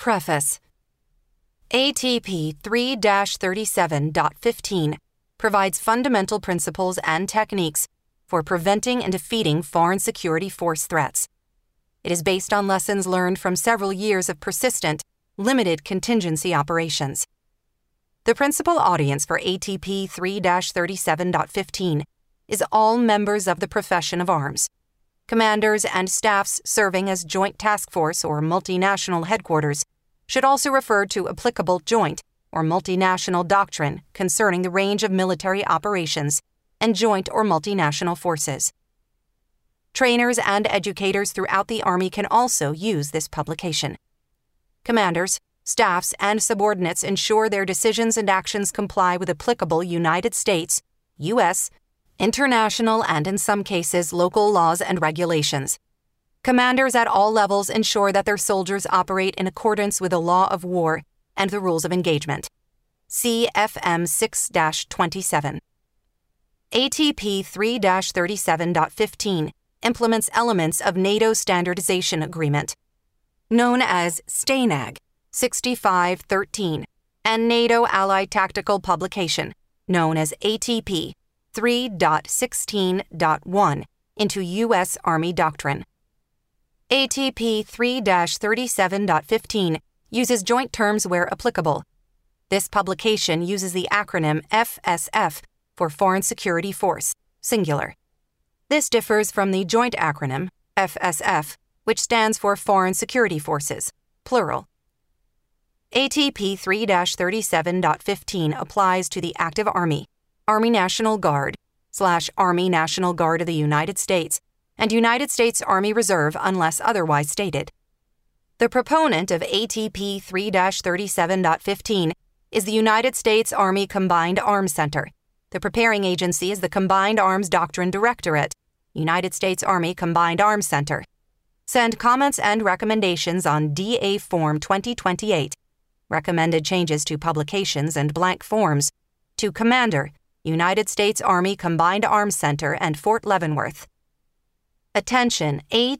Preface. ATP 3-37.15 provides fundamental principles and techniques for preventing and defeating foreign security force threats. It is based on lessons learned from several years of persistent, limited contingency operations. The principal audience for ATP 3-37.15 is all members of the profession of arms. Commanders and staffs serving as Joint Task Force or multinational headquarters should also refer to applicable joint or multinational doctrine concerning the range of military operations and joint or multinational forces. Trainers and educators throughout the Army can also use this publication. Commanders, staffs, and subordinates ensure their decisions and actions comply with applicable United States, U.S., international, and in some cases, local laws and regulations. Commanders at all levels ensure that their soldiers operate in accordance with the law of war and the rules of engagement. See FM 6-27. ATP 3-37.15 implements elements of NATO Standardization Agreement, known as STANAG 6513, and NATO Allied Tactical Publication, known as ATP 3.16.1, into U.S. Army doctrine. ATP 3-37.15 uses joint terms where applicable. This publication uses the acronym FSF for Foreign Security Force, singular. This differs from the joint acronym FSF, which stands for Foreign Security Forces, plural. ATP 3-37.15 applies to the active Army, Army National Guard / Army National Guard of the United States, and United States Army Reserve unless otherwise stated. The proponent of ATP 3-37.15 is the United States Army Combined Arms Center. The preparing agency is the Combined Arms Doctrine Directorate, United States Army Combined Arms Center. Send comments and recommendations on DA Form 2028, recommended changes to publications and blank forms, to Commander, United States Army Combined Arms Center and Fort Leavenworth. Attention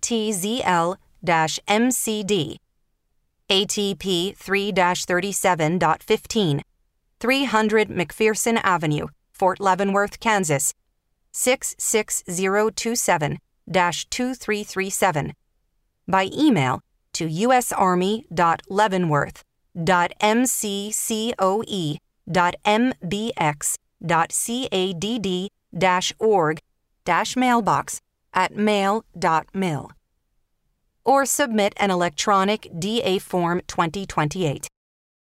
ATZL-MCD. ATP 3-37.15, 300 McPherson Avenue, Fort Leavenworth, Kansas, 66027-2337. By email to usarmy.leavenworth.mccadd-org-mailbox@mail.mil. Or submit an electronic DA Form 2028.